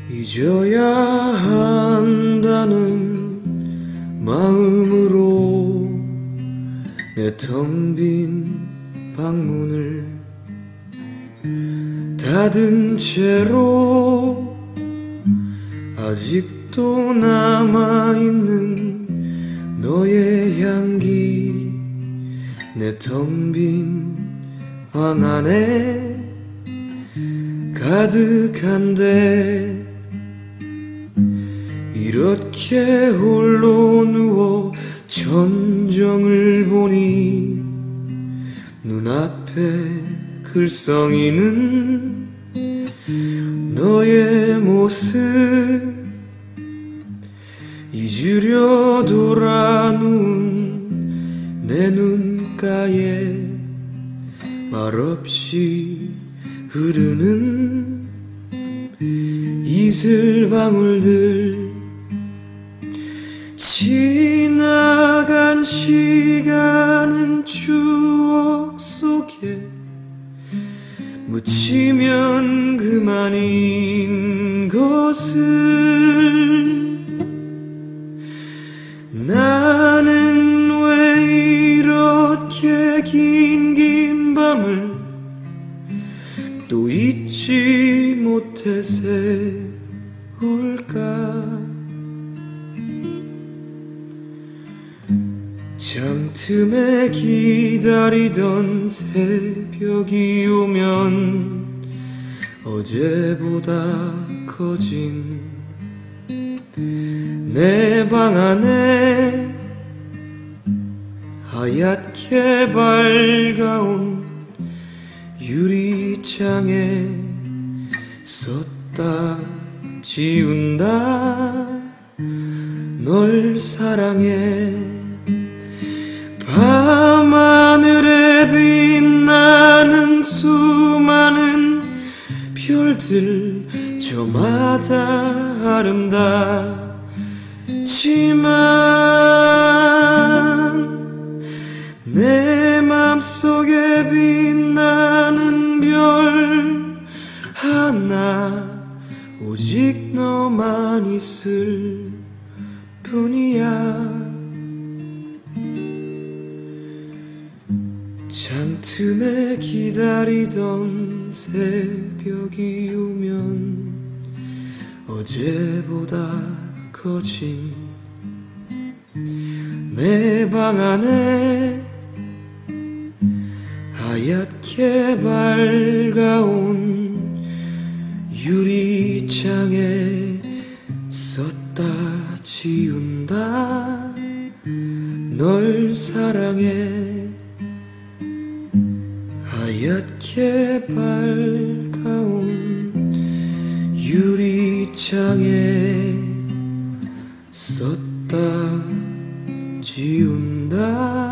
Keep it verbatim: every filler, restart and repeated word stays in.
잊어야 한다는 마음으로 내 텅 빈 방문을 닫은 채로 아직도 남아있는 너의 향기 내 텅 빈 방 안에 가득한데 이렇게 홀로 누워 천정을 보니 눈앞에 글썽이는 너의 모습 잊으려 돌아누운 내 눈가에 말없이 흐르는 이슬방울들 지나간 시간은 추억 속에 묻히면 그만인 것을 나는 왜 이렇게 긴 긴 밤을 또 잊지 못해 새울까 창틈에 기다리던 새벽이 오면 어제보다 커진 내 방 안에 하얗게 밝아온 유리창에 썼다 지운다 널 사랑해 밤하늘에 빛나는 수많은 별들 저마다 아름답지만 내 맘속에 빛나는 별 하나 오직 너만 있을 뿐이야 창틈에 기다리던 새벽이 오면 어제보다 커진 내 방 안에 하얗게 밝아온 유리창에 썼다 지운다 널 사랑해 하얗게 밝아온 유리창에 썼다 지운다